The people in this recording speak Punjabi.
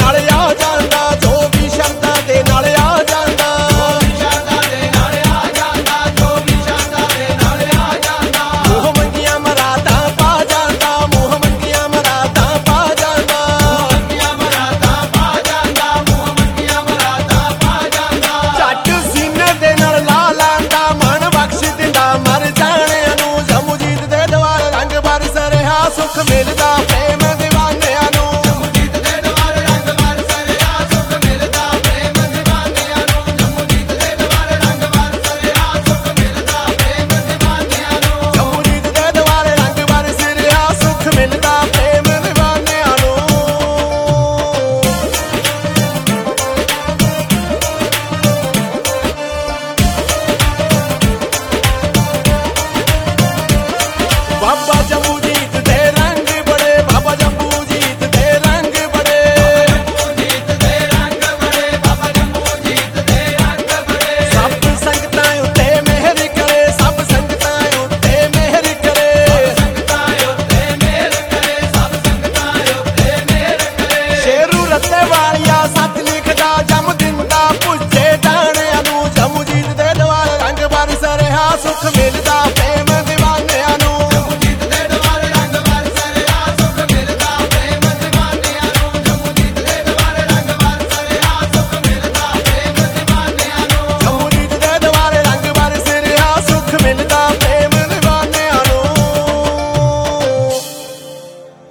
ਨਾਲ ਆ ਜਾਂਦਾ, ਜੋ ਵੀ ਸ਼ਰਤਾਂ ਦੇ ਨਾਲ ਆ ਜਾਂਦਾ, ਮੂੰਹ ਮੰਗੀਆਂ ਮਰਾਦਾਂ ਪਾ ਜਾਂਦਾ, ਮੂੰਹ ਮੰਗੀਆਂ ਮਰਾਦਾਂ ਪਾ ਜਾਂਦਾ, ਝੱਟ ਸੀਨੇ ਦੇ ਨਾਲ ਲਾ ਲੈਂਦਾ, ਮਨ ਬਖਸ਼ ਦਿੰਦਾ ਮਰ ਜਾਣਿਆਂ ਨੂੰ। ਜਮੂਜੀਤ ਦੇ ਦੁਆਰ ਰੰਗ ਬਰਸ ਰਿਹਾ, ਸੁੱਖ ਮਿਲਦਾ ਪ੍ਰੇਮ ਦੀਵਾਨਿਆਂ ਨੂੰ। ਜਮੂਜੀਤ ਦੇ ਦੁਆਰ ਰੰਗ ਬਰਸ ਰਿਹਾ, ਸੁੱਖ ਮਿਲਦਾ ਪ੍ਰੇਮ ਦੀਵਾਨਿਆਂ ਨੂੰ। ਜਮੂਜੀਤ ਦੇ ਦੁਆਰ ਰੰਗ ਬਰਸ ਰਿਹਾ, ਸੁੱਖ ਮਿਲਦਾ ਪ੍ਰੇਮ ਦੀਵਾਨਿਆਂ ਨੂੰ। ਜਮੂਜੀਤ ਦੇ ਦੁਆਰ ਰੰਗ ਬਰਸ ਰਿਹਾ, ਸੁੱਖ ਮਿਲਦਾ ਪ੍ਰੇਮ ਦੀਵਾਨਿਆਂ ਨੂੰ। ਬਾਬਾ ਜੰਬੂਜੀਤ ਦੇ ਰੰਗ ਬੜੇ, ਬਾਬਾ ਜੰਬੂਜੀਤ ਦੇ ਰੰਗ ਬੜੇ, ਸਭ ਸੰਗਤਾਂ ਉੱਤੇ ਮਿਹਰ ਕਰੇ, ਸਭ ਸੰਗਤਾਂ ਉੱਤੇ ਮਿਹਰ ਕਰੇ, ਸ਼ੇਰੂ ਰੱਤੇ ਵਾਲਿਆ ਸੱਚ ਲਿਖਦਾ, ਜੰਮ ਦਿੰਦਾ ਪੁੱਜੇ ਦਾਣਿਆਂ ਨੂੰ। ਜੰਮੂਜੀਤ ਦੇ ਦੁਆਰ ਰੰਗ ਬਰਸ ਰਿਹਾ, ਸੁੱਖ ਮਿਲਦਾ